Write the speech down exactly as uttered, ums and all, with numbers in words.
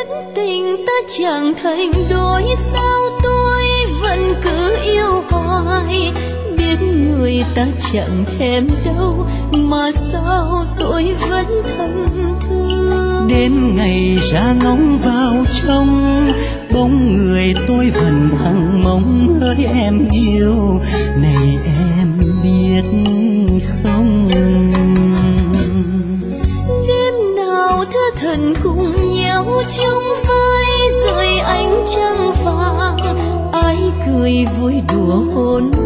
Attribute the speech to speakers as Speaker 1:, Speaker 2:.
Speaker 1: biết tình ta chẳng thành đôi, sao tôi vẫn cứ yêu hoài. Biết người ta chẳng thèm đâu, mà sao tôi vẫn thầm thương.
Speaker 2: Đến ngày ra ngóng vào trong bóng người, tôi vẫn hằng mong hỡi em yêu. Này em biết không,
Speaker 1: đêm nào thơ thần cùng nhau chung vai dưới ánh trăng vàng, ai cười vui đùa hôn